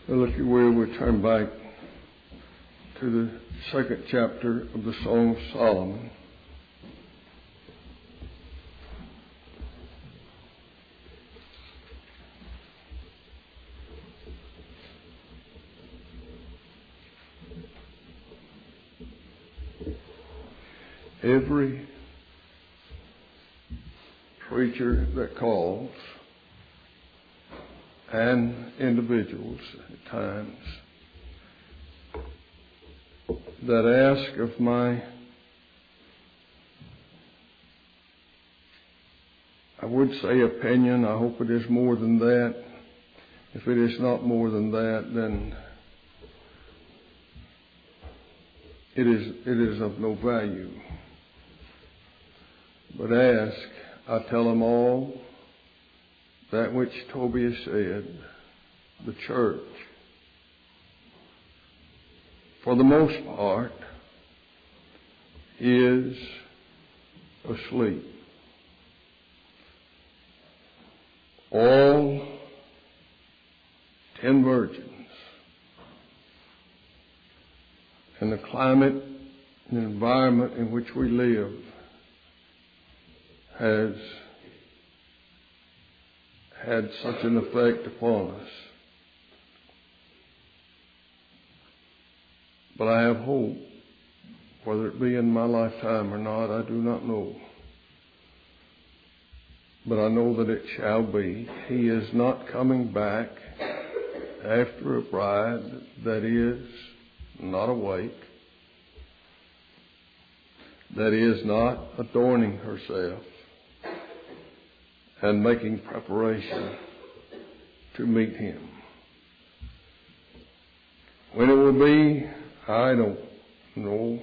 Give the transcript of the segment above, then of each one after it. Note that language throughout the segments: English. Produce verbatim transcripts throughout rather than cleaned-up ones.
Well, if you will, we'll turn back to the second chapter of the Song of Solomon. Every preacher that calls, and individuals at times, that ask of my, I would say opinion, I hope it is more than that. If it is not more than that, then it is, it is of no value. But ask, I tell them all that which Tobias said, the church, for the most part, is asleep. All ten virgins and the climate and environment in which we live has had such an effect upon us. But I have hope, whether it be in my lifetime or not, I do not know. But I know that it shall be. He is not coming back after a bride that is not awake, that is not adorning herself and making preparation to meet Him. When it will be, I don't know.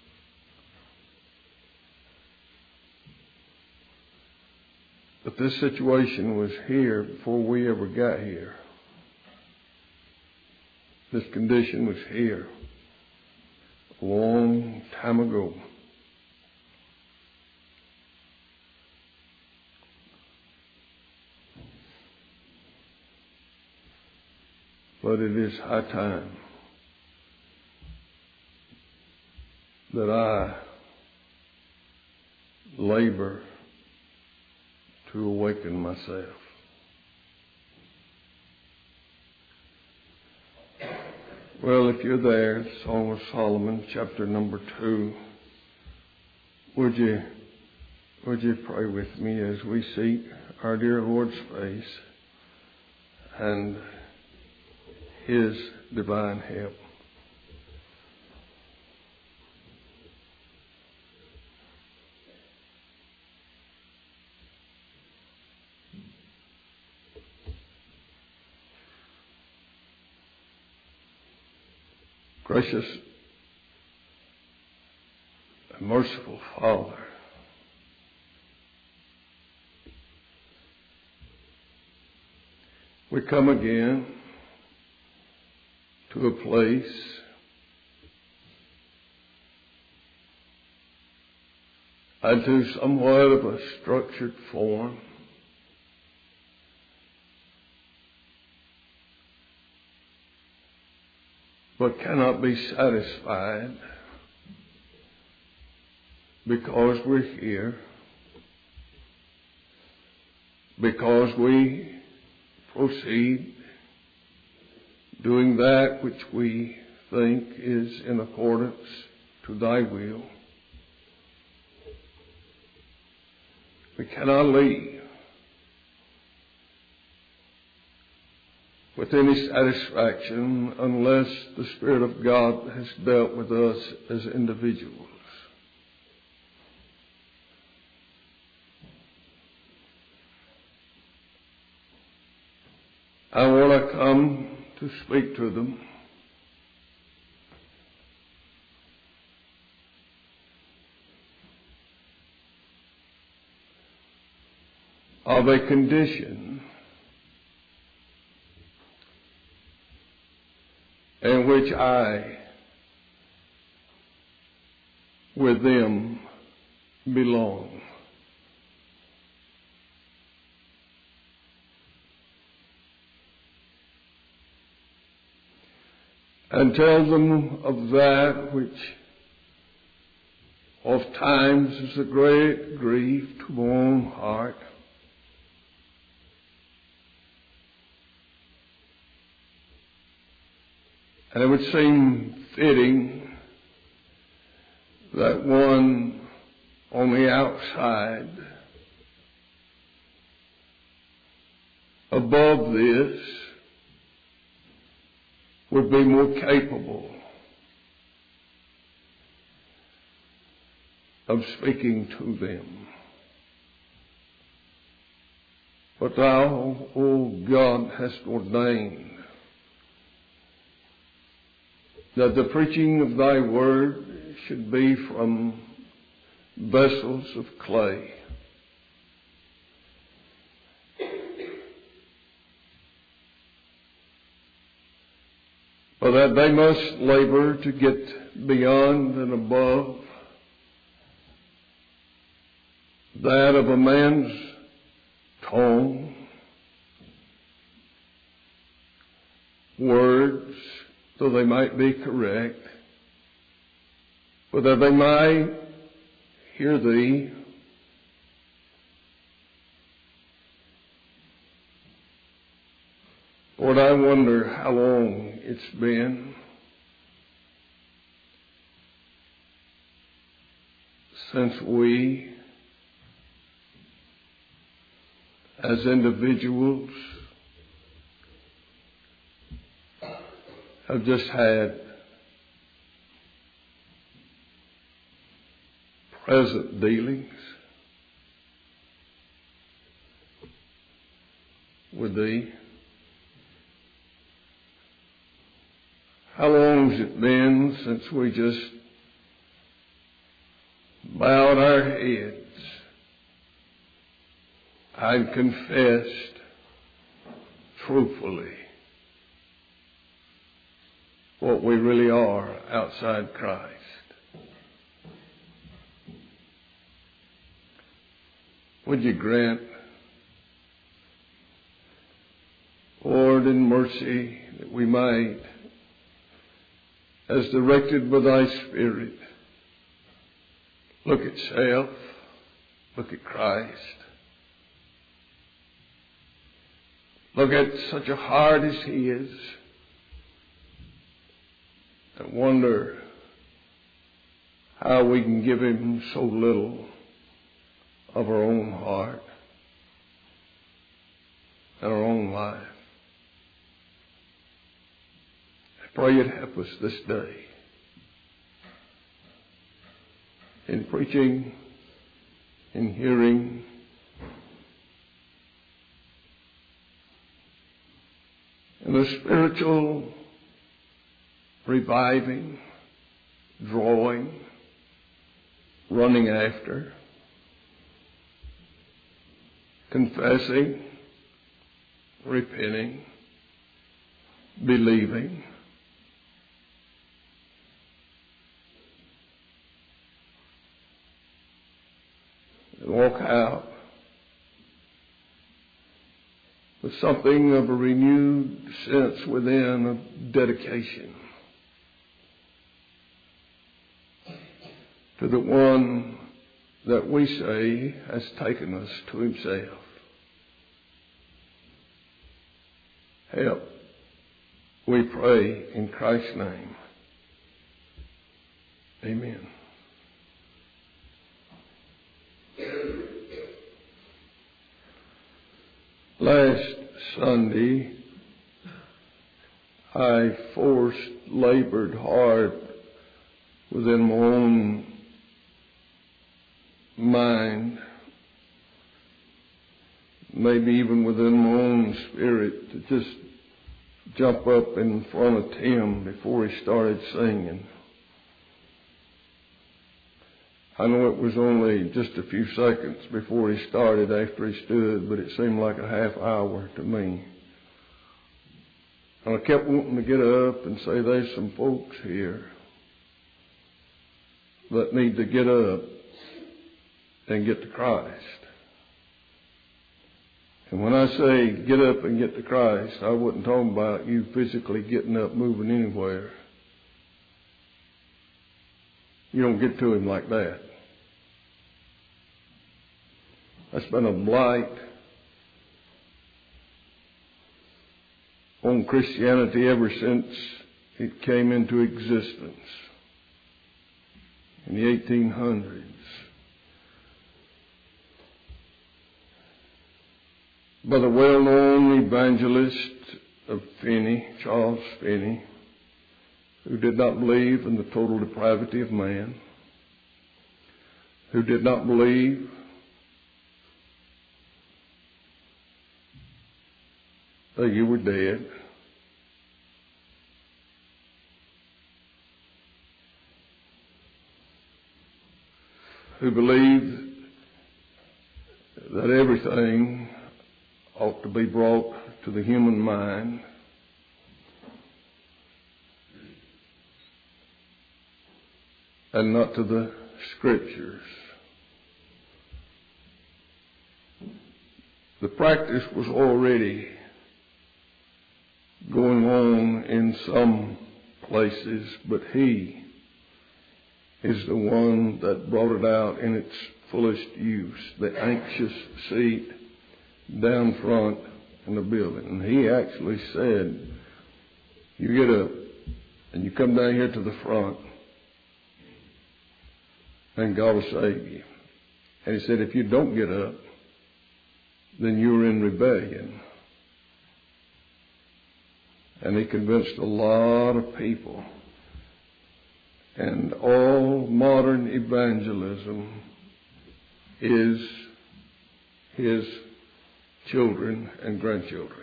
But this situation was here before we ever got here. This condition was here a long time ago. But it is high time that I labor to awaken myself. Well, if you're there, Song of Solomon, chapter number two, would you, would you pray with me as we seek our dear Lord's face and His divine help. Gracious and merciful Father, we come again to a place and to somewhat of a structured form but cannot be satisfied because we're here, because we proceed doing that which we think is in accordance to Thy will. We cannot leave with any satisfaction unless the Spirit of God has dealt with us as individuals. I want to come to speak to them. Of a condition in which I, with them, belong. and tell them of that which oft times is a great grief to my own heart. And it would seem fitting that one on the outside, above this, would be more capable of speaking to them. But thou, O God, hast ordained that the preaching of thy word should be from vessels of clay. For that they must labor to get beyond and above that of a man's tone, words, though they might be correct, but that they might hear thee. Lord, I wonder how long it's been since we, as individuals, have just had present dealings with thee. How long has it been since we just bowed our heads and confessed truthfully what we really are outside Christ? Would you grant, Lord, in mercy, that we might, as directed by thy Spirit, look at self, look at Christ, look at such a heart as his, and wonder how we can give him so little of our own heart and our own life. I pray you'd help us this day in preaching, in hearing, in the spiritual reviving, drawing, running after, confessing, repenting, believing, and walk out with something of a renewed sense within of dedication to the one that we say has taken us to himself. Help, we pray in Christ's name. Amen. Last Sunday, I forced, labored hard within my own mind, maybe even within my own spirit, to just jump up in front of Tim before he started singing. I know it was only just a few seconds before he started after he stood, but it seemed like a half hour to me. And I kept wanting to get up and say, there's some folks here that need to get up and get to Christ. And when I say get up and get to Christ, I wasn't talking about you physically getting up, moving anywhere. You don't get to him like that. That's been a blight on Christianity ever since it came into existence in the eighteen hundreds. By the well-known evangelist of Finney, Charles Finney, who did not believe in the total depravity of man, who did not believe that you were dead, who believed that everything ought to be brought to the human mind and not to the Scriptures. The practice was already going on in some places, but he is the one that brought it out in its fullest use, the anxious seat down front in the building. And he actually said, you get up and you come down here to the front and God will save you. And he said, if you don't get up, then you're in rebellion. And he convinced a lot of people. And all modern evangelism is his children and grandchildren.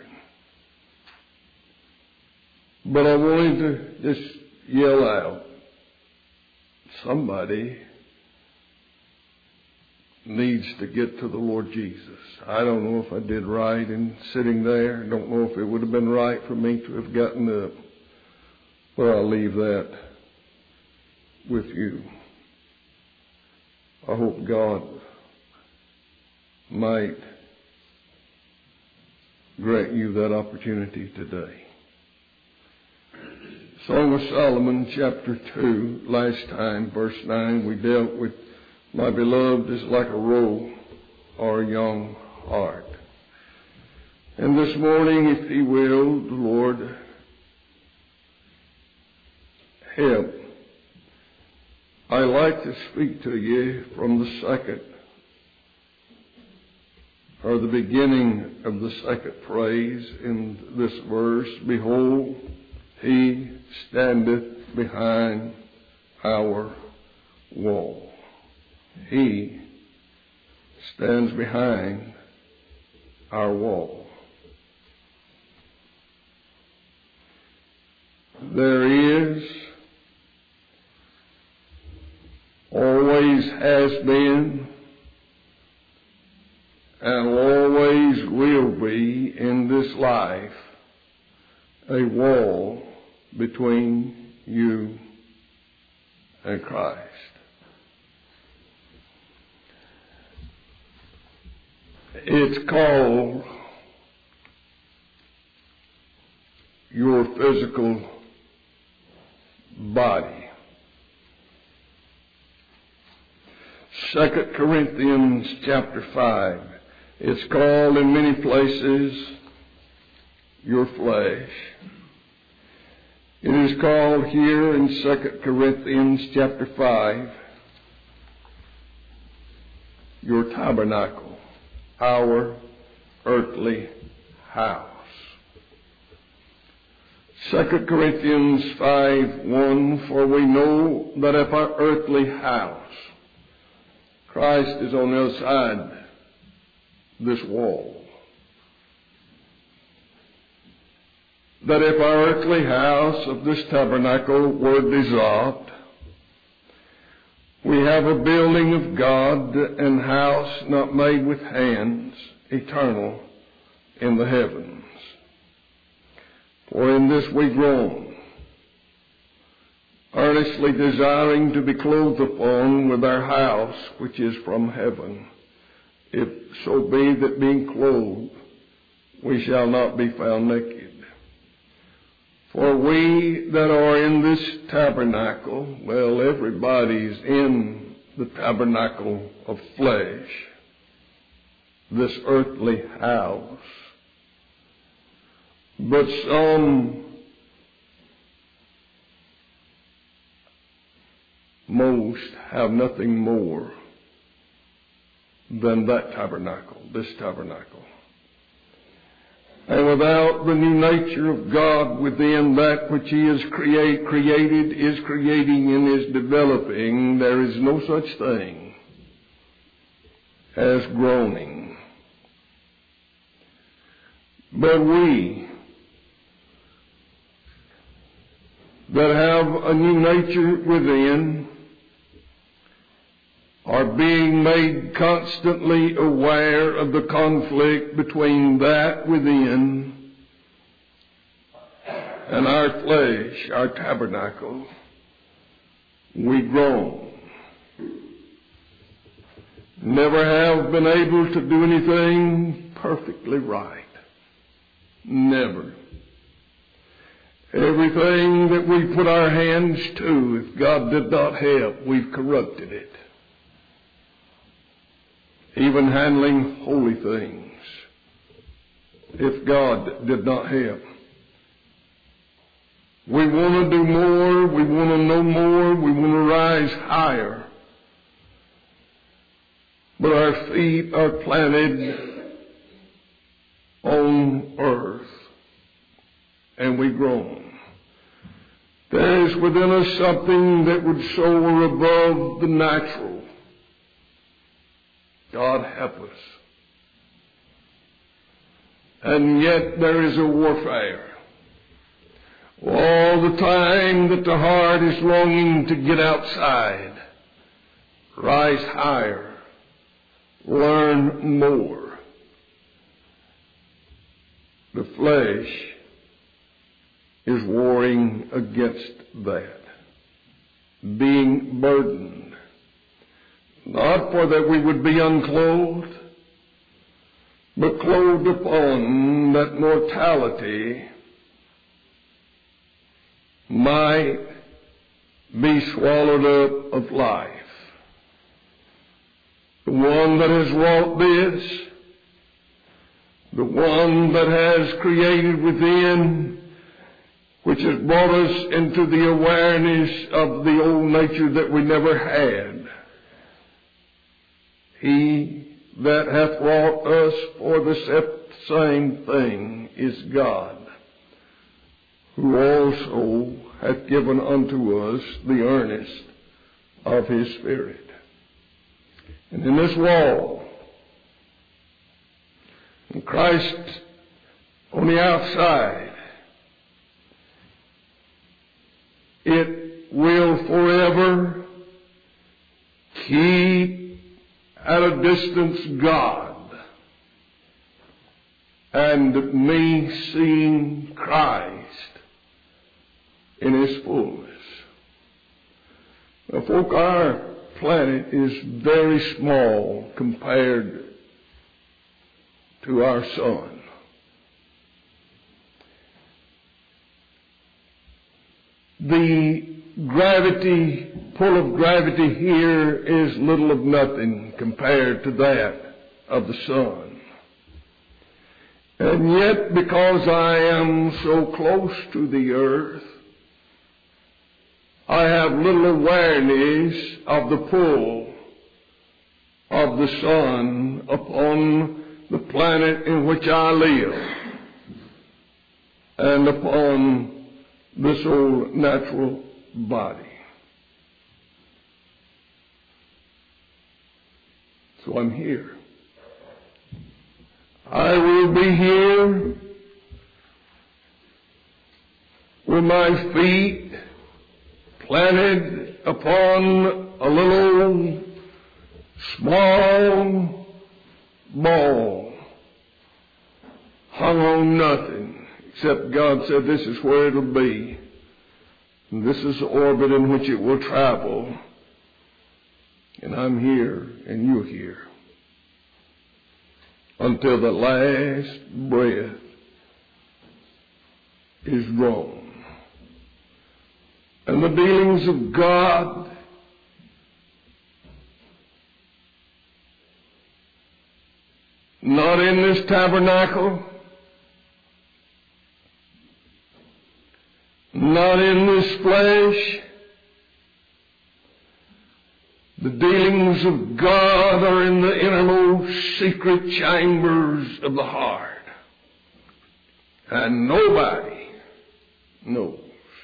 But I wanted to just yell out, somebody needs to get to the Lord Jesus. I don't know if I did right in sitting there. I don't know if it would have been right for me to have gotten up. But I'll leave that with you. I hope God might grant you that opportunity today. Song of Solomon, chapter two, last time, verse nine, we dealt with my beloved is like a roe or a young hart. And this morning, if he will, the Lord help, I like to speak to you from the second, or the beginning of the second phrase in this verse. Behold, he standeth behind our wall. He stands behind our wall. There is, always has been, and always will be in this life a wall between you and Christ. It's called your physical body. Second Corinthians chapter five. It's called in many places your flesh. It is called here in Second Corinthians chapter five your tabernacle, our earthly house. Second Corinthians five one, for we know that if our earthly house, Christ is on the other side this wall, that if our earthly house of this tabernacle were dissolved, we have a building of God and house not made with hands, eternal in the heavens. For in this we groan, earnestly desiring to be clothed upon with our house which is from heaven, if so be that being clothed we shall not be found naked. For we that are in this tabernacle, well, everybody's in the tabernacle of flesh, this earthly house. But some, most, have nothing more than that tabernacle, this tabernacle. And without the new nature of God within, that which He has create, created, is creating, and is developing, there is no such thing as groaning. But we that have a new nature within are being made constantly aware of the conflict between that within and our flesh, our tabernacle. We groan. Never have been able to do anything perfectly right. Never. Everything that we put our hands to, if God did not help, we've corrupted it. Even handling holy things, if God did not help. We want to do more, we want to know more, we want to rise higher. But our feet are planted on earth, and we groan. There is within us something that would soar above the natural. God help us. And yet there is a warfare. All the time that the heart is longing to get outside, rise higher, learn more. The flesh is warring against that, being burdened. Not for that we would be unclothed, but clothed upon that mortality might be swallowed up of life. The one that has wrought this, the one that has created within, which has brought us into the awareness of the old nature that we never had. He that hath wrought us for the same thing is God, who also hath given unto us the earnest of His Spirit. And in this wall, and Christ on the outside, it will forever keep at a distance God and me seeing Christ in His fullness. Now, folk, our planet is very small compared to our sun. The gravity, pull of gravity here is little of nothing compared to that of the sun. And yet, because I am so close to the earth, I have little awareness of the pull of the sun upon the planet in which I live and upon this old natural body. So I'm here. I will be here with my feet planted upon a little small ball, hung on nothing, except God said this is where it'll be. And this is the orbit in which it will travel. And I'm here, and you're here. Until the last breath is drawn. and the dealings of God, not in this tabernacle, not in this flesh. The dealings of God are in the innermost secret chambers of the heart. And nobody knows.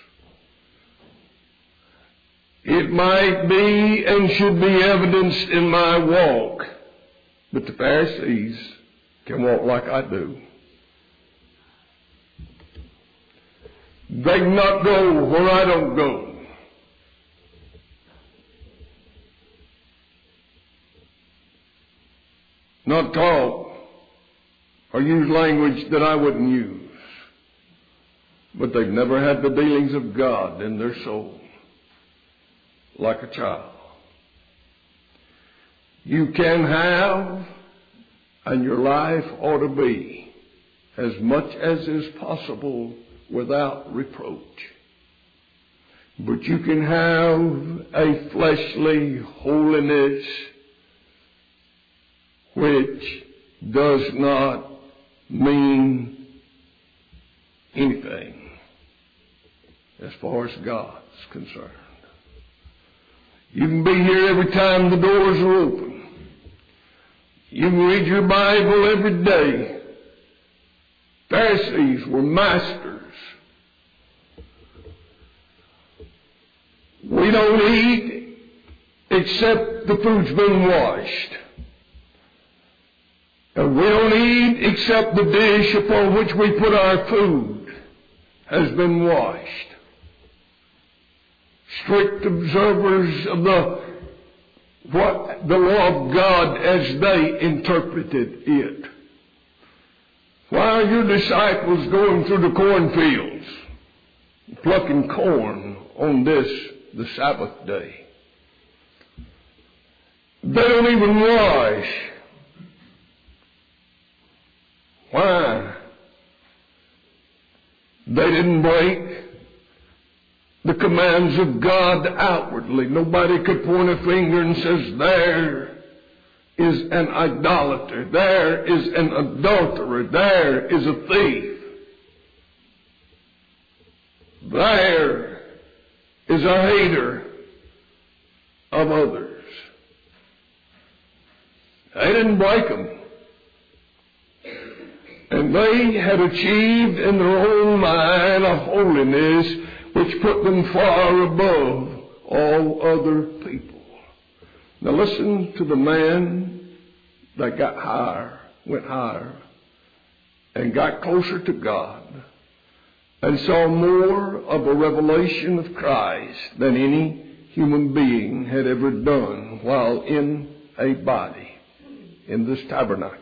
It might be and should be evidenced in my walk, but the Pharisees can walk like I do. They cannot go where I don't go. Not talk or use language that I wouldn't use. But they've never had the dealings of God in their soul like a child. You can have, and your life ought to be, as much as is possible without reproach. But you can have a fleshly holiness which does not mean anything as far as God's concerned. You can be here every time the doors are open. You can read your Bible every day. Pharisees were masters. We don't eat except the food's been washed. And we don't eat except the dish upon which we put our food has been washed. Strict observers of the what the law of God as they interpreted it. Why are your disciples going through the cornfields, plucking corn on this, the Sabbath day? They don't even wash. Why? They didn't break the commands of God outwardly. Nobody could point a finger and says, there is an idolater, there is an adulterer, there is a thief, there is a hater of others. They didn't break them. And they had achieved in their own mind a holiness which put them far above all other people. Now listen to the man that got higher, went higher, and got closer to God, and saw more of a revelation of Christ than any human being had ever done while in a body, in this tabernacle.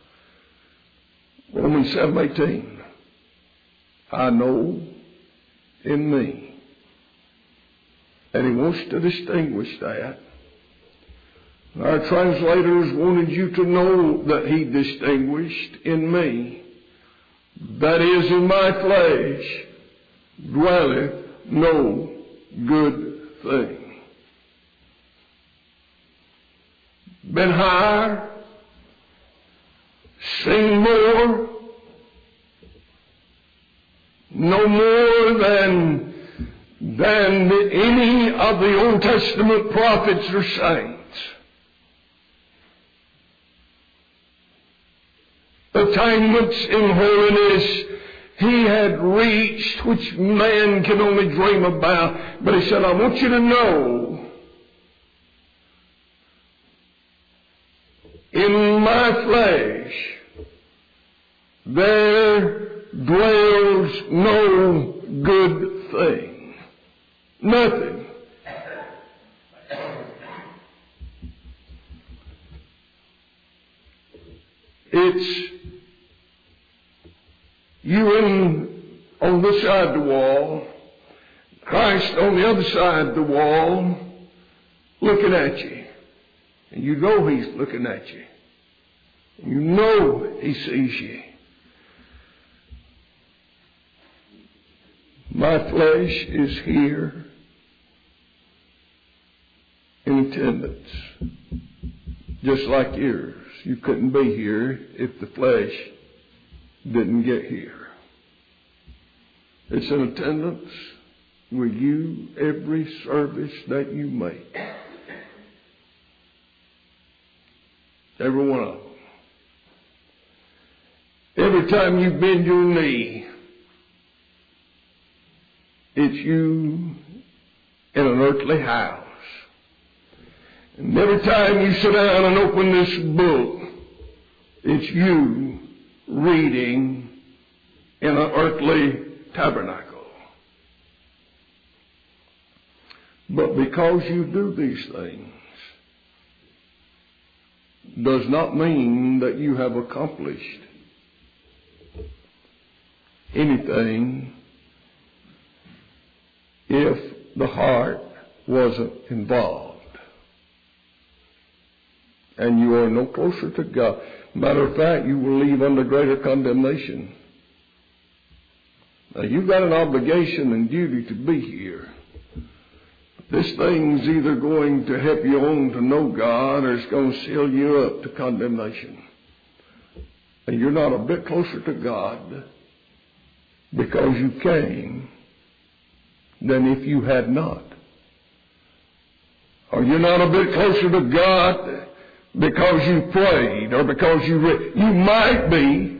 Romans seven eighteen. I know in me. And he wants to distinguish that. Our translators wanted you to know that he distinguished in me. That is, in my flesh dwelleth no good thing. Been higher, seen more, no more than, than any of the Old Testament prophets or saints. Attainments in holiness he had reached, which man can only dream about. But he said, I want you to know, in my flesh there dwells no good thing. Nothing. It's you in on this side of the wall, Christ on the other side of the wall, looking at you. And you know he's looking at you. You know he sees you. My flesh is here in attendance, just like yours. You couldn't be here if the flesh didn't get here. It's in attendance with you every service that you make. Every one of them. Every time you bend your knee, it's you in an earthly house. And every time you sit down and open this book, it's you reading in an earthly tabernacle. But because you do these things, does not mean that you have accomplished anything if the heart wasn't involved. And you are no closer to God. Matter of fact, you will leave under greater condemnation. Now, you've got an obligation and duty to be here. This thing's either going to help you on to know God or it's going to seal you up to condemnation. And you're not a bit closer to God because you came than if you had not. Or you're not a bit closer to God because you prayed or because you read. You might be,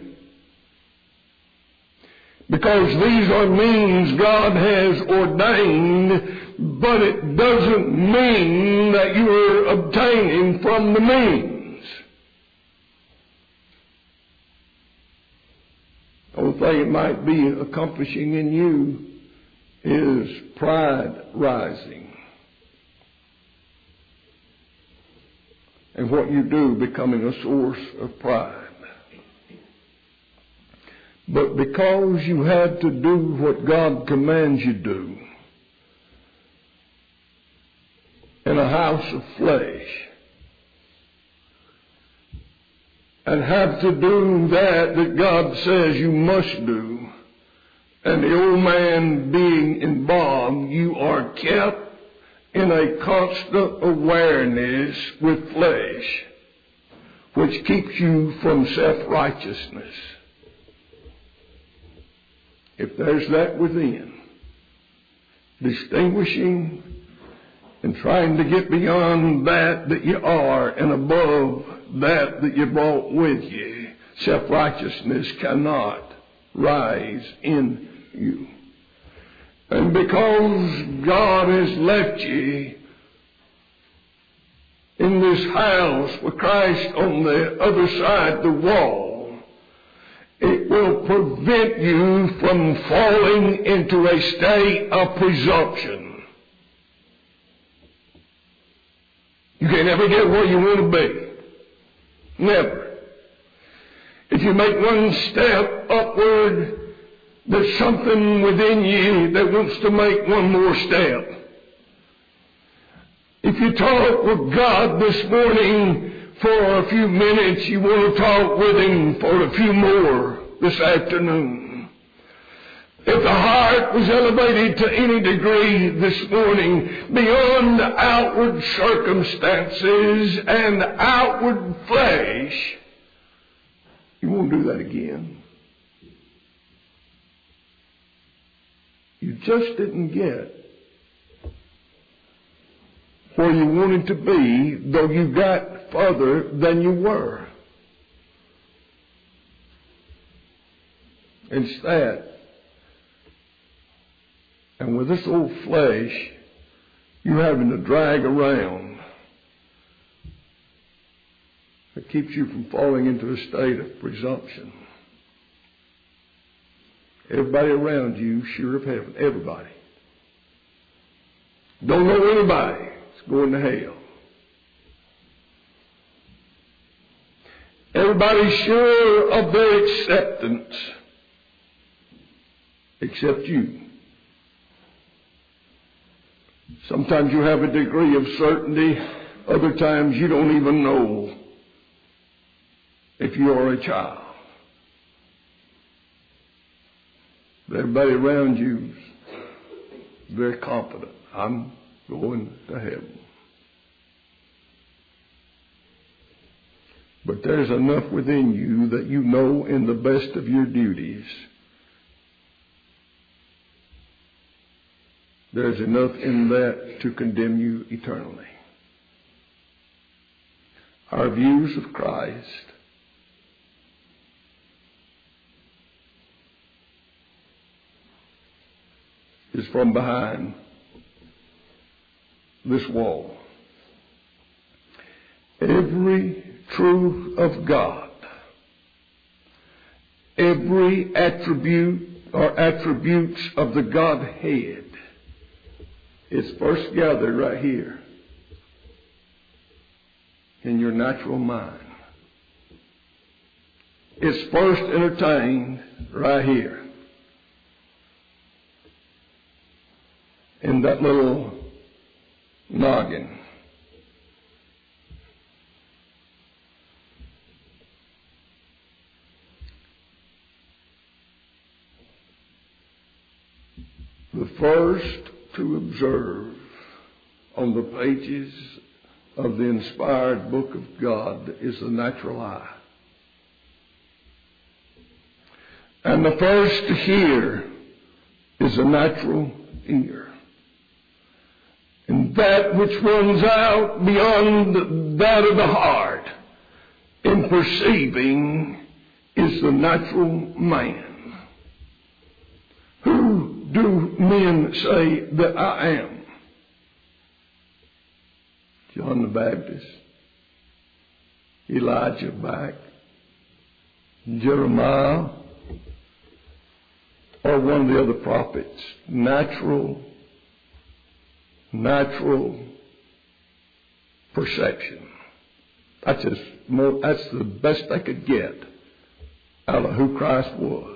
because these are means God has ordained, but it doesn't mean that you are obtaining from the means. The only thing it might be accomplishing in you is pride rising. And what you do becoming a source of pride. But because you had to do what God commands you do in a house of flesh, and have to do that that God says you must do, and the old man being involved, you are kept in a constant awareness with flesh, which keeps you from self-righteousness. If there's that within, distinguishing and trying to get beyond that that you are and above that that you brought with you, self-righteousness cannot rise in you. And because God has left you in this house with Christ on the other side of the wall, it will prevent you from falling into a state of presumption. You can never get where you want to be. Never. If you make one step upward, there's something within you that wants to make one more step. If you talk with God this morning for a few minutes, you want to talk with Him for a few more this afternoon. If the heart was elevated to any degree this morning beyond outward circumstances and outward flesh, you won't do that again. You just didn't get where you wanted to be, though you got further than you were. It's that. And with this old flesh, you're having to drag around. It keeps you from falling into a state of presumption. Everybody around you, sure of heaven. Everybody. Don't know anybody that's going to hell. Everybody's sure of their acceptance. Except you. Sometimes you have a degree of certainty. Other times you don't even know if you are a child. But everybody around you is very confident. I'm going to heaven. But there's enough within you that you know in the best of your duties, there's enough in that to condemn you eternally. Our views of Christ is from behind this wall. Every truth of God, every attribute or attributes of the Godhead is first gathered right here in your natural mind. It's first entertained right here in that little noggin. The first to observe on the pages of the inspired book of God is the natural eye. And the first to hear is the natural ear. And that which runs out beyond that of the heart in perceiving is the natural man. Who do men say that I am? John the Baptist, Elijah back, Jeremiah, or one of the other prophets. Natural, natural perception. That's as more, that's the best I could get out of who Christ was.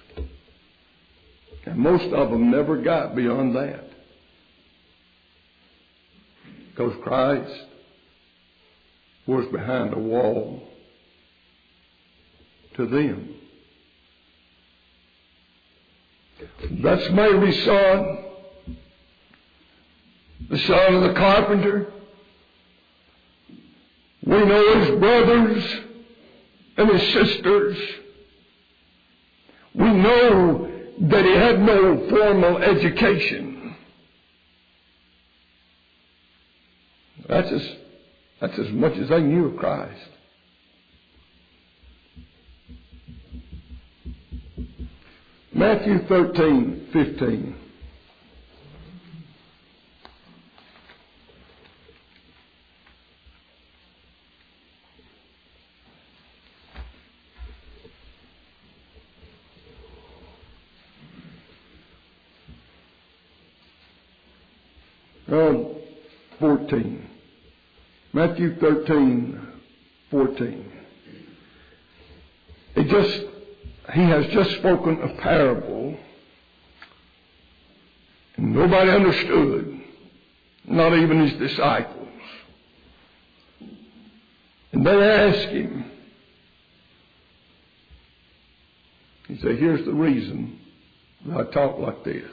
And most of them never got beyond that. Because Christ was behind a wall to them. That's Mary's son, the son of the carpenter. We know his brothers and his sisters. We know that he had no formal education. That's as, that's as much as they knew of Christ. Matthew thirteen fifteen. Oh, fourteen. Matthew thirteen fourteen. He just, he has just spoken a parable, and nobody understood, not even his disciples. And they asked him, he said, here's the reason that I talk like this.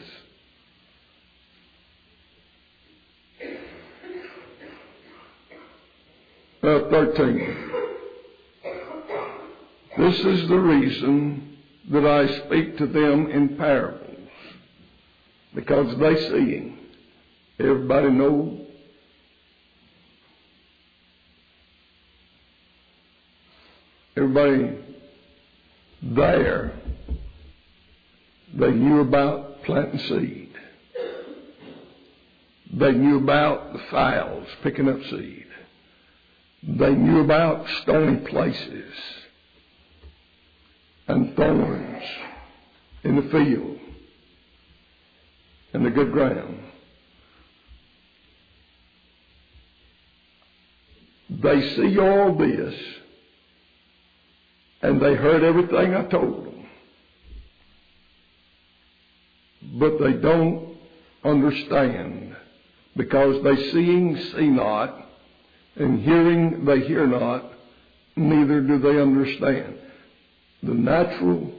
Uh, thirteen. This is the reason that I speak to them in parables, because they see. Everybody knows. Everybody there, they knew about planting seed. They knew about the fowls picking up seed. They knew about stony places and thorns in the field and the good ground. They see all this, and they heard everything I told them, but they don't understand, because they seeing see not, and hearing they hear not, neither do they understand. The natural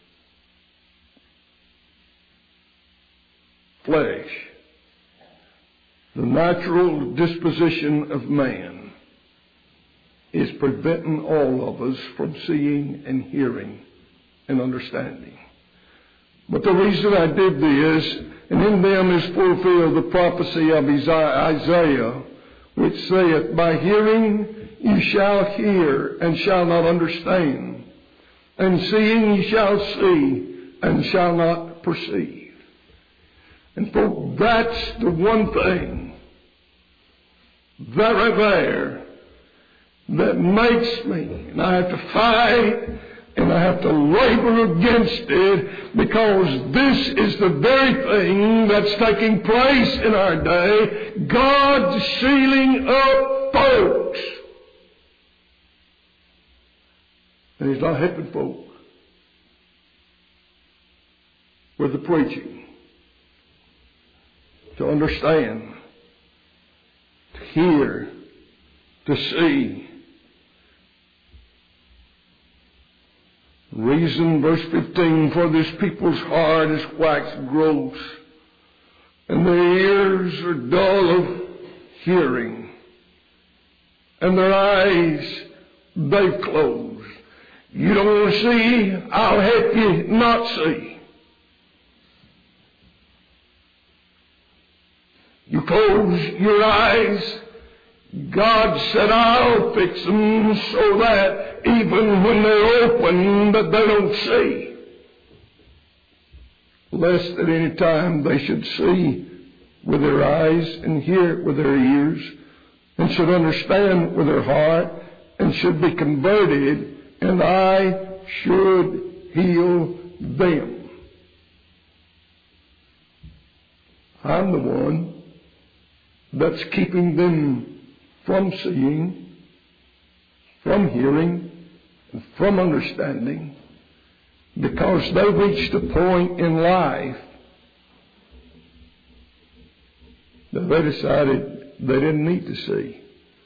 flesh, the natural disposition of man is preventing all of us from seeing and hearing and understanding. But the reason I did this, and in them is fulfilled the prophecy of Isaiah, which saith, by hearing you shall hear and shall not understand, and seeing you shall see and shall not perceive. And folks, that's the one thing very there that makes me, and I have to fight and I have to labor against it, because this is the very thing that's taking place in our day. God sealing up folks. And He's not helping folk with the preaching to understand, to hear, to see. Reason, verse fifteen, for this people's heart is waxed gross, and their ears are dull of hearing, and their eyes they've closed. You don't want to see? I'll help you not see. You close your eyes. God said, I'll fix them so that even when they're open, that they don't see. Lest at any time they should see with their eyes and hear with their ears, and should understand with their heart, and should be converted, and I should heal them. I'm the one that's keeping them from seeing, from hearing, and from understanding, because they reached a point in life that they decided they didn't need to see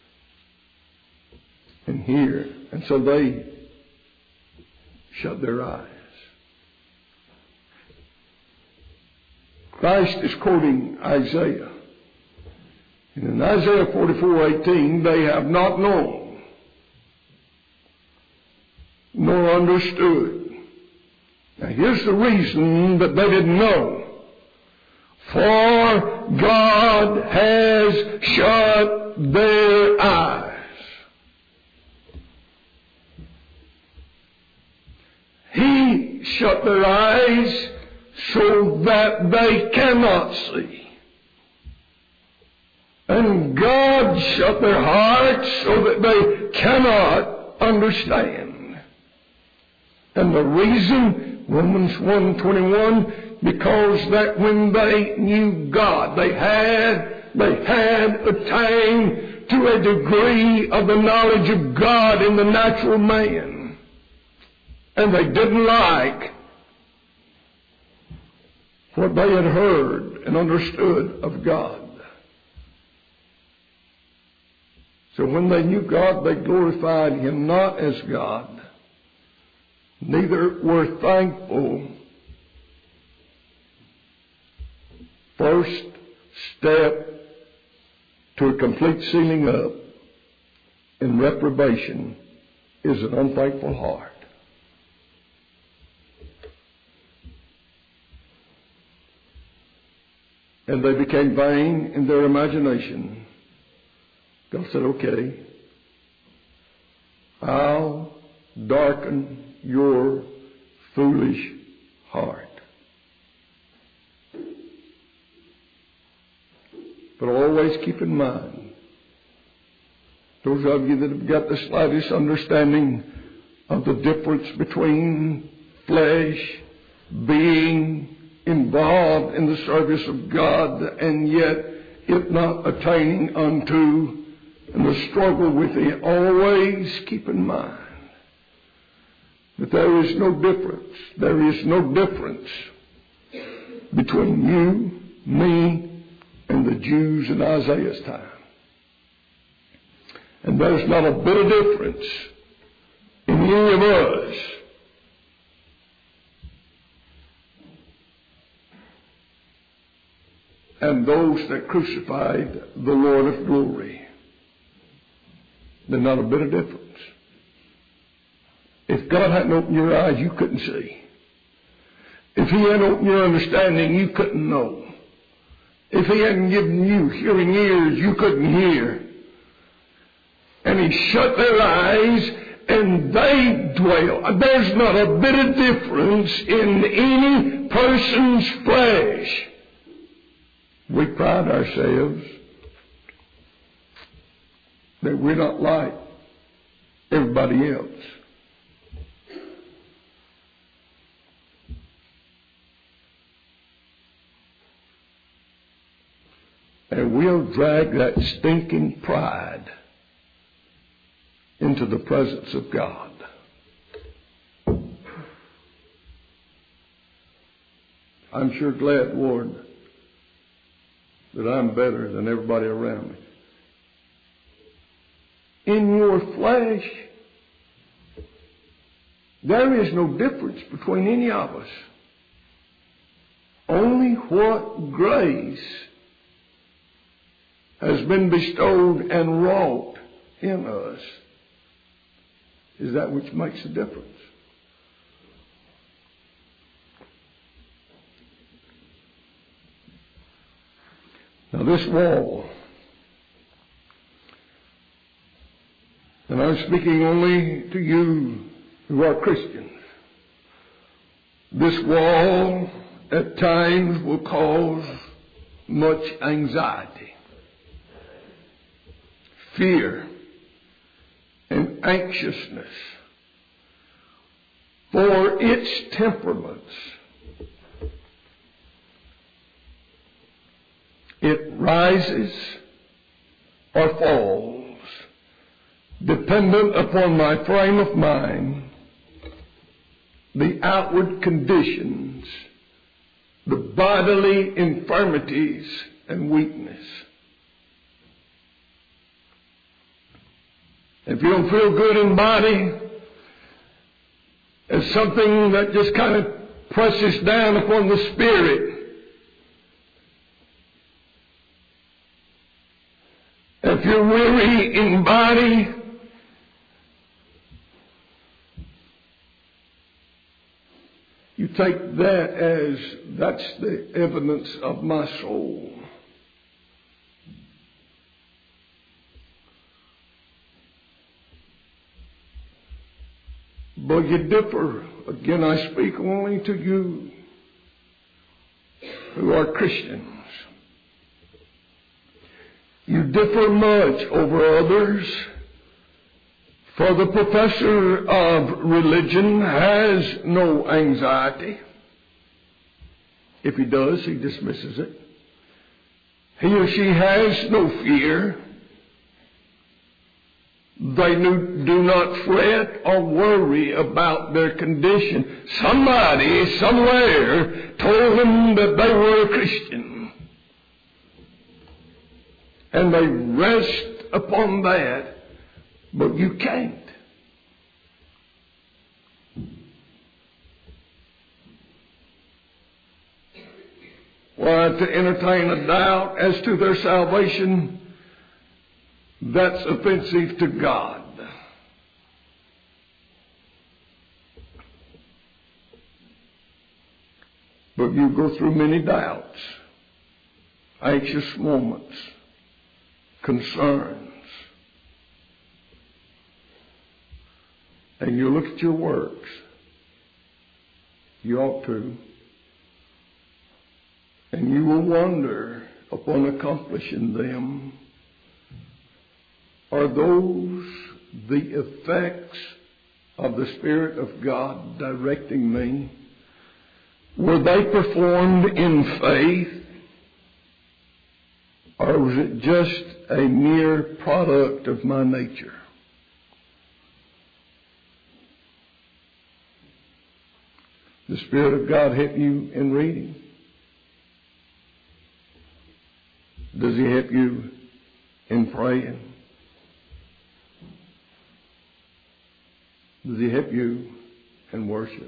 and hear, and so they shut their eyes. Christ is quoting Isaiah. And in Isaiah forty-four eighteen, they have not known, nor understood. Now here's the reason that they didn't know. For God has shut their eyes. He shut their eyes so that they cannot see. And God shut their hearts so that they cannot understand. And the reason, Romans one twenty-one, because that when they knew God, they had, they had attained to a degree of the knowledge of God in the natural man. And they didn't like what they had heard and understood of God. So when they knew God, they glorified Him not as God, neither were thankful. First step to a complete sealing up in reprobation is an unthankful heart. And they became vain in their imagination. God said, okay, I'll darken your foolish heart. But always keep in mind, those of you that have got the slightest understanding of the difference between flesh being involved in the service of God and yet it not attaining unto, and the struggle with it, always keep in mind that there is no difference. There is no difference between you, me, and the Jews in Isaiah's time. And there's not a bit of difference in any of us. And those that crucified the Lord of glory. There's not a bit of difference. If God hadn't opened your eyes, you couldn't see. If He hadn't opened your understanding, you couldn't know. If He hadn't given you hearing ears, you couldn't hear. And He shut their eyes and they dwell. There's not a bit of difference in any person's flesh. We pride ourselves that we're not like everybody else. And we'll drag that stinking pride into the presence of God. I'm sure glad, Lord, that I'm better than everybody around me. In your flesh, there is no difference between any of us. Only what grace has been bestowed and wrought in us is that which makes a difference. Now this wall, and I'm speaking only to you who are Christians, this wall at times will cause much anxiety, fear, and anxiousness for its temperaments. It rises or falls, dependent upon my frame of mind, the outward conditions, the bodily infirmities and weakness. If you don't feel good in body, it's something that just kind of presses down upon the spirit. If you're weary in body, you take that as that's the evidence of my soul. But you differ. Again, I speak only to you who are Christians. You differ much over others, for the professor of religion has no anxiety. If he does, he dismisses it. He or she has no fear. They do not fret or worry about their condition. Somebody, somewhere, told them that they were a Christian. And they rest upon that, but you can't. Why, to entertain a doubt as to their salvation, that's offensive to God. But you go through many doubts, anxious moments, concerns. And you look at your works. You ought to. And you will wonder upon accomplishing them. Are those the effects of the Spirit of God directing me? Were they performed in faith? Or was it just a mere product of my nature? The Spirit of God help you in reading? Does He help you in praying? Does He help you in worship?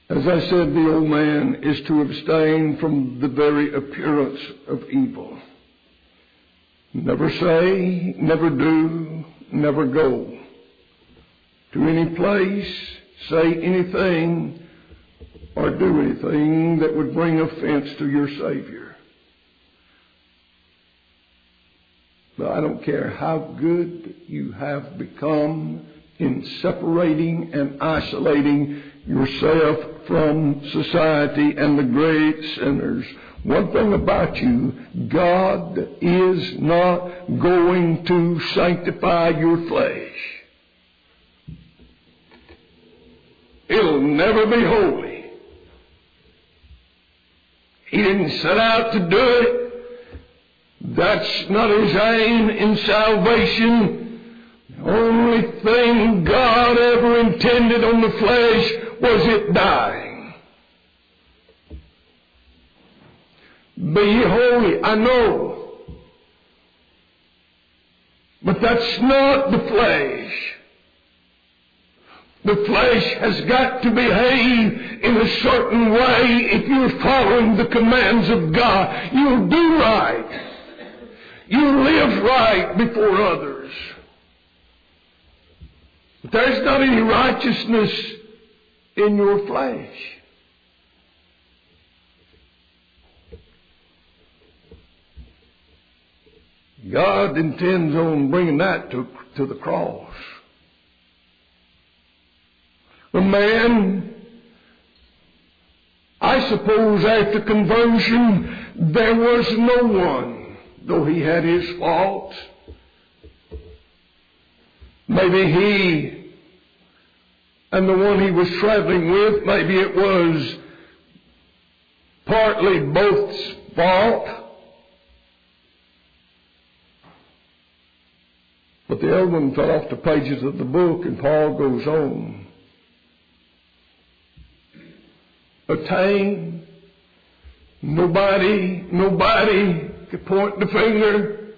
As I said, the old man is to abstain from the very appearance of evil. Never say, never do, never go to any place, say anything, or do anything that would bring offense to your Savior. But I don't care how good you have become in separating and isolating yourself from society and the great sinners. One thing about you, God is not going to sanctify your flesh. It'll never be holy. He didn't set out to do it. That's not His aim in salvation. The only thing God ever intended on the flesh was it dying. Be ye holy, I know. But that's not the flesh. The flesh has got to behave in a certain way if you're following the commands of God. You'll do right. You live right before others. But there's not any righteousness in your flesh. God intends on bringing that to, to the cross. The man, I suppose after conversion, there was no one, though he had his faults. Maybe he and the one he was traveling with, maybe it was partly both's fault. But the other one fell off the pages of the book, and Paul goes on. Attain. Nobody, nobody could point the finger.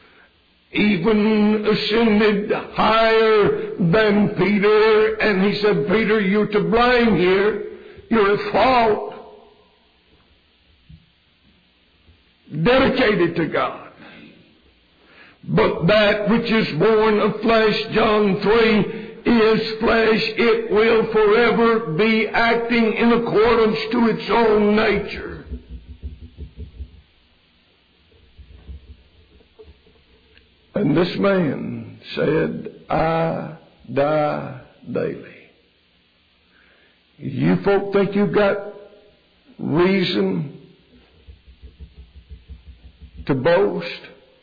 Even ascended higher than Peter, and he said, Peter, you're to blame here. You're at fault. Dedicated to God. But that which is born of flesh, John three, is flesh. It will forever be acting in accordance to its own nature. And this man said, I die daily. You folk think you've got reason to boast?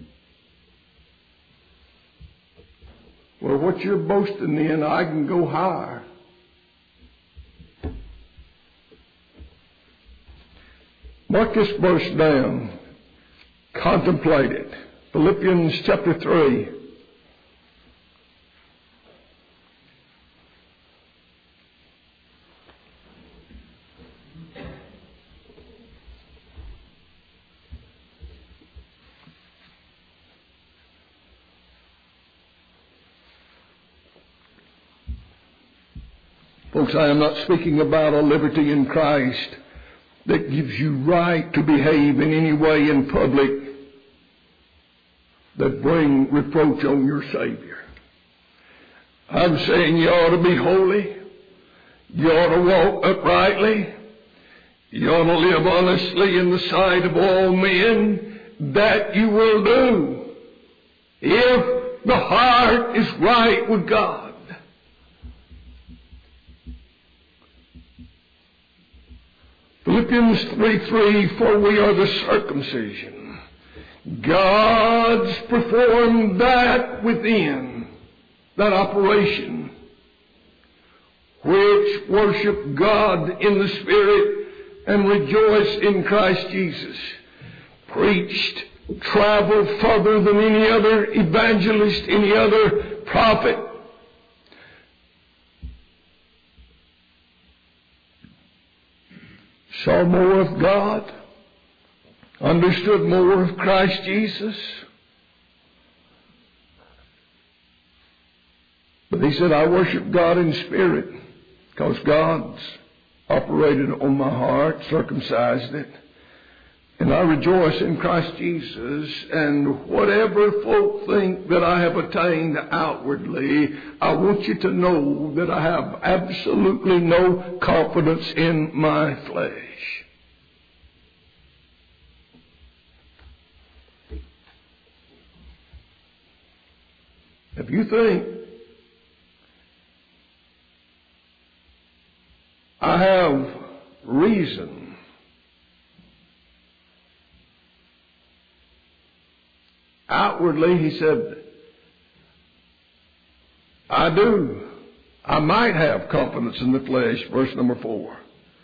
Well, what you're boasting in, I can go higher. Mark this verse down. Contemplate it. Philippians chapter three. Folks, I am not speaking about a liberty in Christ that gives you right to behave in any way in public that bring reproach on your Savior. I'm saying you ought to be holy. You ought to walk uprightly. You ought to live honestly in the sight of all men. That you will do if the heart is right with God. Philippians three three, for we are the circumcision. God's performed that within, that operation, which worship God in the Spirit and rejoice in Christ Jesus. Preached, traveled further than any other evangelist, any other prophet. Saw more of God, understood more of Christ Jesus. But he said, I worship God in spirit, because God's operated on my heart, circumcised it. And I rejoice in Christ Jesus, and whatever folk think that I have attained outwardly, I want you to know that I have absolutely no confidence in my flesh. If you think I have reason outwardly, he said, I do. I might have confidence in the flesh, verse number four.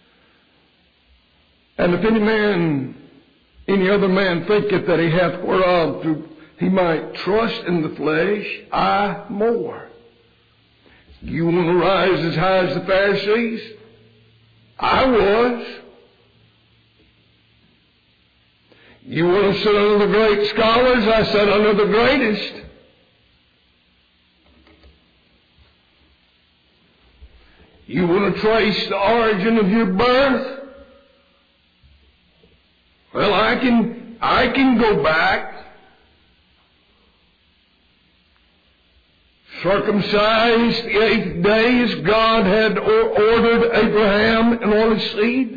And if any man, any other man thinketh that he hath whereof to, he might trust in the flesh, I more. You want to rise as high as the Pharisees? I was. You want to sit under the great scholars? I sat under the greatest. You want to trace the origin of your birth? Well, I can, I can go back. Circumcised the eighth day as God had ordered Abraham and all his seed.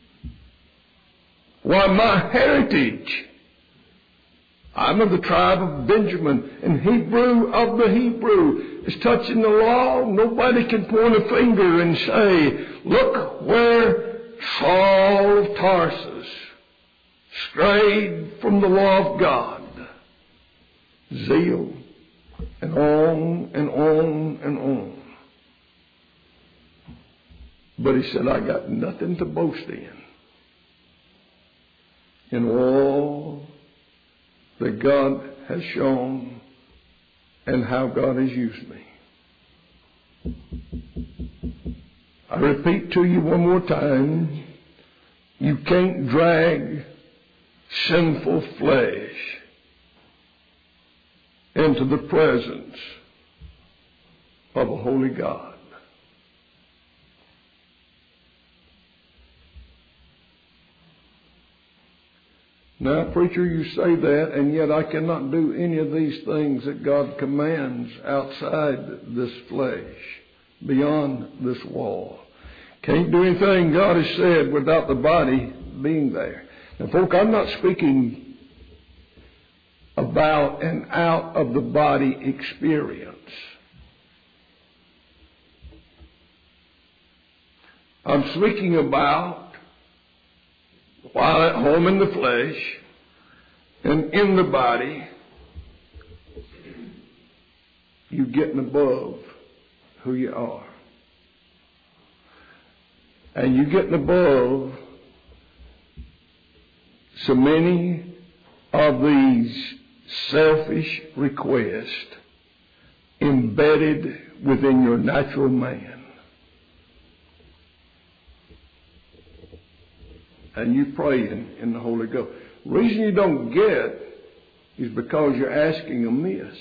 Why, my heritage. I'm of the tribe of Benjamin, and Hebrew of the Hebrew. Is touching the law. Nobody can point a finger and say, look where Saul of Tarsus strayed from the law of God. Zeal, and on and on and on. But he said, I got nothing to boast in. In all that God has shown and how God has used me. I repeat to you one more time, you can't drag sinful flesh into the presence of a holy God. Now, preacher, you say that, and yet I cannot do any of these things that God commands outside this flesh, beyond this wall. Can't do anything God has said without the body being there. Now, folk, I'm not speaking about an out-of-the-body experience. I'm speaking about while at home in the flesh and in the body, you getting above who you are. And you getting above so many of these selfish requests embedded within your natural man. And you praying in the Holy Ghost. The reason you don't get is because you're asking amiss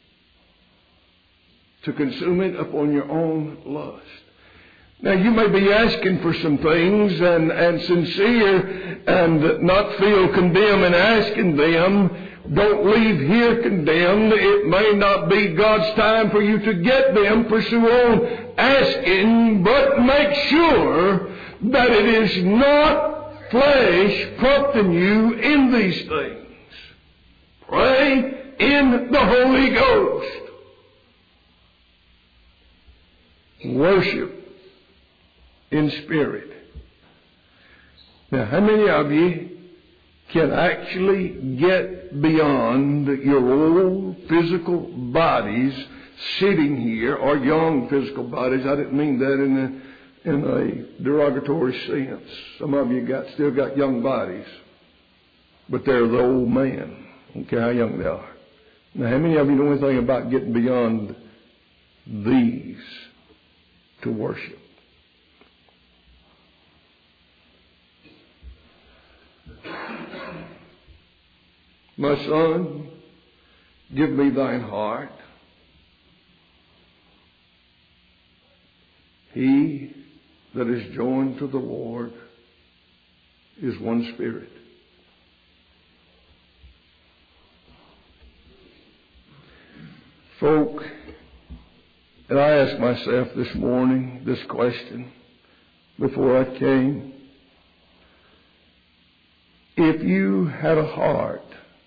to consume it upon your own lust. Now, you may be asking for some things and, and sincere and not feel condemned in asking them. Don't leave here condemned. It may not be God's time for you to get them. Pursue on asking, but make sure that it is not flesh prompting you in these things. Pray in the Holy Ghost. Worship in spirit. Now, how many of you can actually get beyond your old physical bodies sitting here, or young physical bodies? I didn't mean that in the in a derogatory sense. Some of you got still got young bodies, but they're the old man. I don't care how young they are. Now, how many of you know anything about getting beyond these to worship? My son, give me thine heart. He that is joined to the Lord is one spirit. Folk, and I asked myself this morning this question before I came. If you had a heart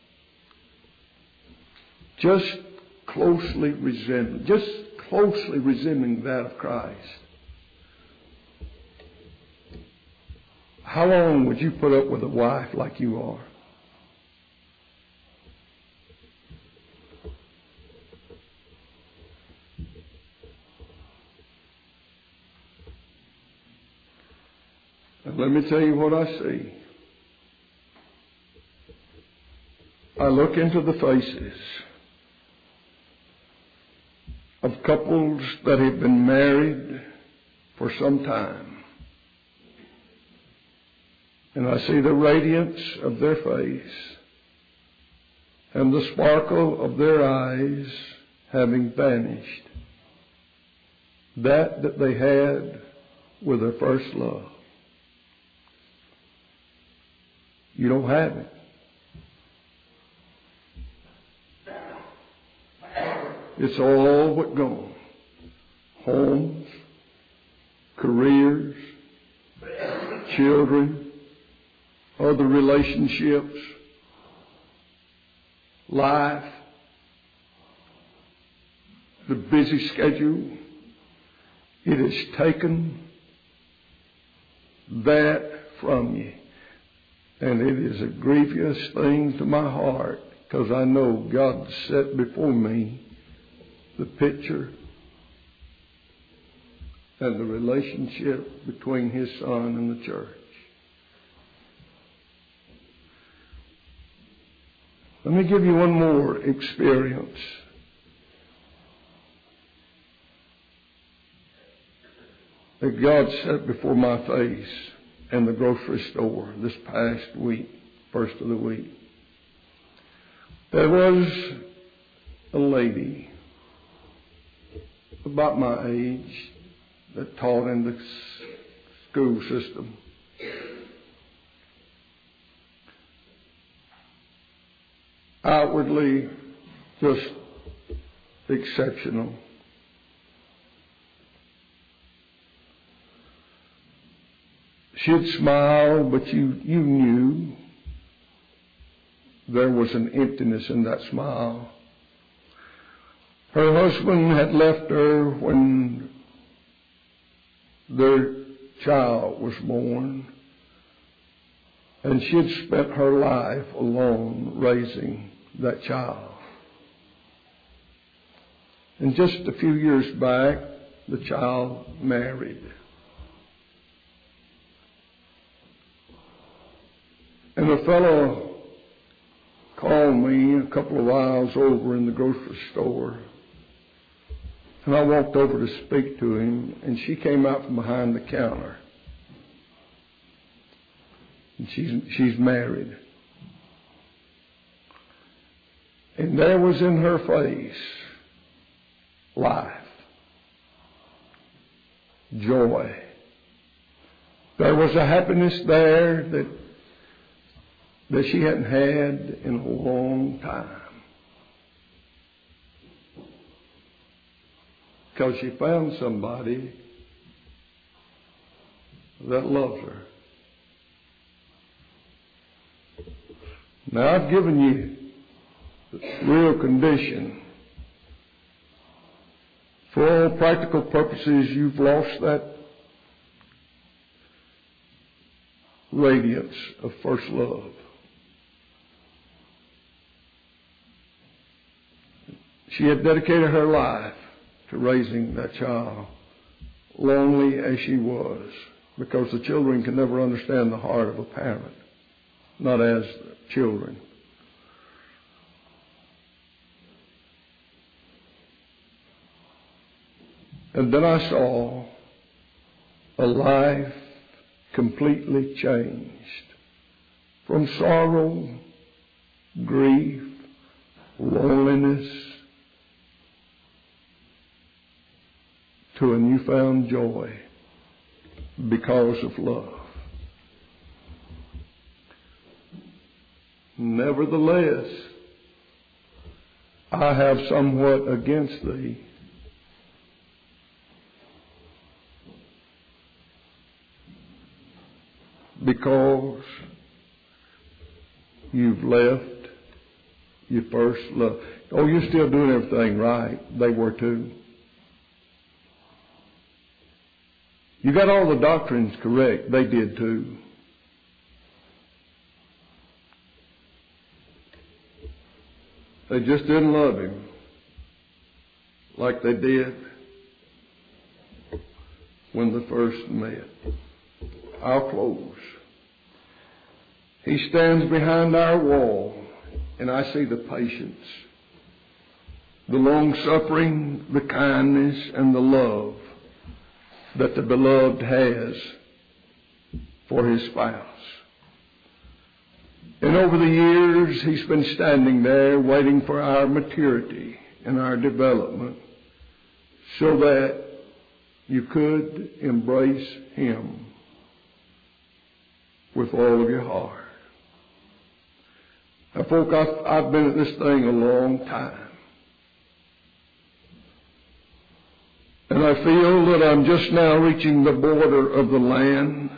just closely resembling, just closely resembling that of Christ, how long would you put up with a wife like you are? And let me tell you what I see. I look into the faces of couples that have been married for some time. And I see the radiance of their face and the sparkle of their eyes having vanished. That that they had with their first love. You don't have it. It's all but gone. Homes, careers, children, other relationships, life, the busy schedule. It has taken that from you. And it is a grievous thing to my heart, because I know God set before me the picture and the relationship between His Son and the church. Let me give you one more experience. That God set before my face in the grocery store this past week, first of the week. There was a lady about my age that taught in the school system. Outwardly just exceptional. She'd smile, but you, you knew there was an emptiness in that smile. Her husband had left her when their child was born, and she had spent her life alone raising that child. And just a few years back, the child married. And a fellow called me a couple of aisles over in the grocery store. And I walked over to speak to him, and she came out from behind the counter. And she's, she's married. And there was in her face life, joy. There was a happiness there that that she hadn't had in a long time. Because she found somebody that loves her. Now I've given you the real condition. For all practical purposes, you've lost that radiance of first love. She had dedicated her life to raising that child, lonely as she was, because the children can never understand the heart of a parent, not as children. And then I saw a life completely changed from sorrow, grief, loneliness, to a newfound joy. because of love. Nevertheless, I have somewhat against thee, because you've left your first love. Oh, you're still doing everything right. They were too. You got all the doctrines correct. They did too. They just didn't love Him like they did when they first met. I'll close. He stands behind our wall, and I see the patience, the long-suffering, the kindness, and the love that the beloved has for his spouse. And over the years, He's been standing there waiting for our maturity and our development so that you could embrace Him with all of your heart. Now, folk, I've, I've been at this thing a long time. And I feel that I'm just now reaching the border of the land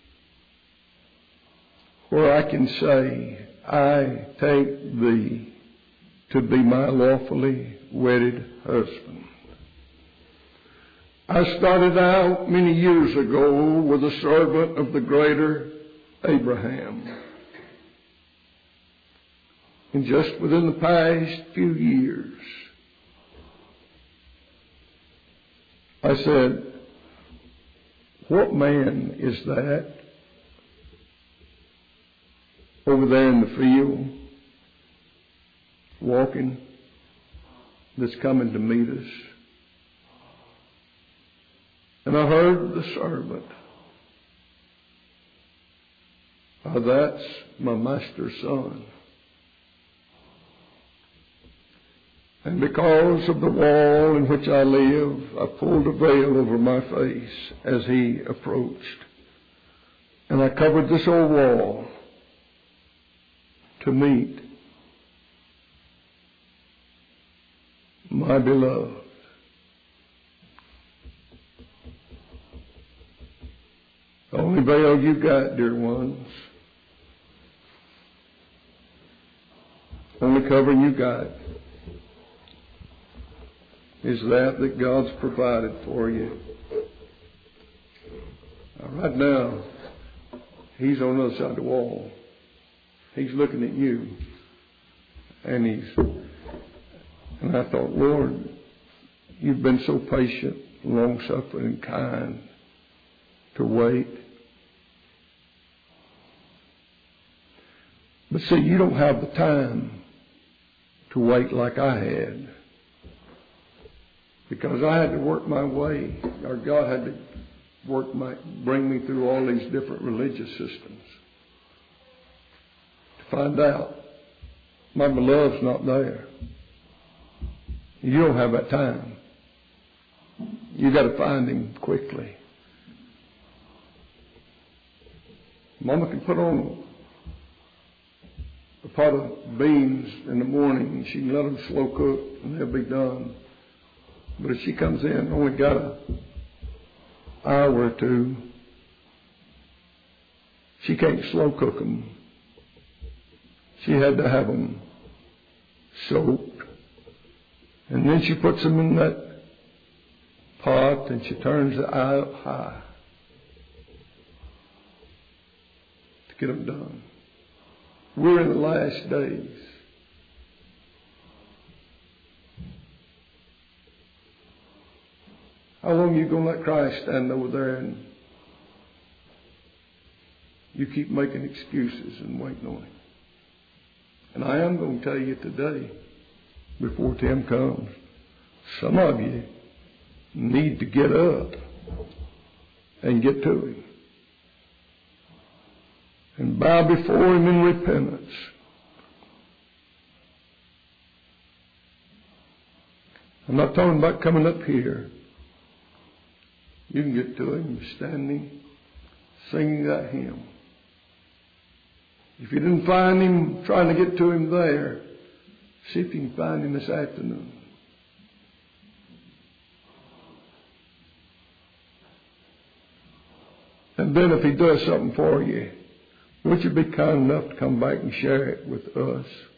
where I can say, I take thee to be my lawfully wedded husband. I started out many years ago with a servant of the greater Abraham. And just within the past few years, I said, what man is that over there in the field, walking, that's coming to meet us? And I heard the servant, oh, that's my master's son. And because of the wall in which I live, I pulled a veil over my face as he approached. And I covered this old wall to meet my beloved. The only veil you got, dear ones, only covering you got, is that that God's provided for you. Now, right now, He's on the other side of the wall. He's looking at you. And he's, and I thought, Lord, You've been so patient, long-suffering, and kind to wait. But see, you don't have the time to wait like I had. Because I had to work my way, or God had to work my, bring me through all these different religious systems to find out my beloved's not there. You don't have that time. You got to find Him quickly. Mama can put on a pot of beans in the morning and she can let them slow cook and they'll be done. But if she comes in, only got an hour or two, she can't slow cook them. She had to have them soaked. And then she puts them in that pot and she turns the eye up high to get them done. We're in the last days. How long are you going to let Christ stand over there and you keep making excuses and waiting on Him? And I am going to tell you today, before Tim comes, some of you need to get up and get to Him and bow before Him in repentance. I'm not talking about coming up here. You can get to Him standing singing that hymn. If you didn't find him, trying to get to him there, see if you can find him this afternoon. And then if he does something for you, would you be kind enough to come back and share it with us?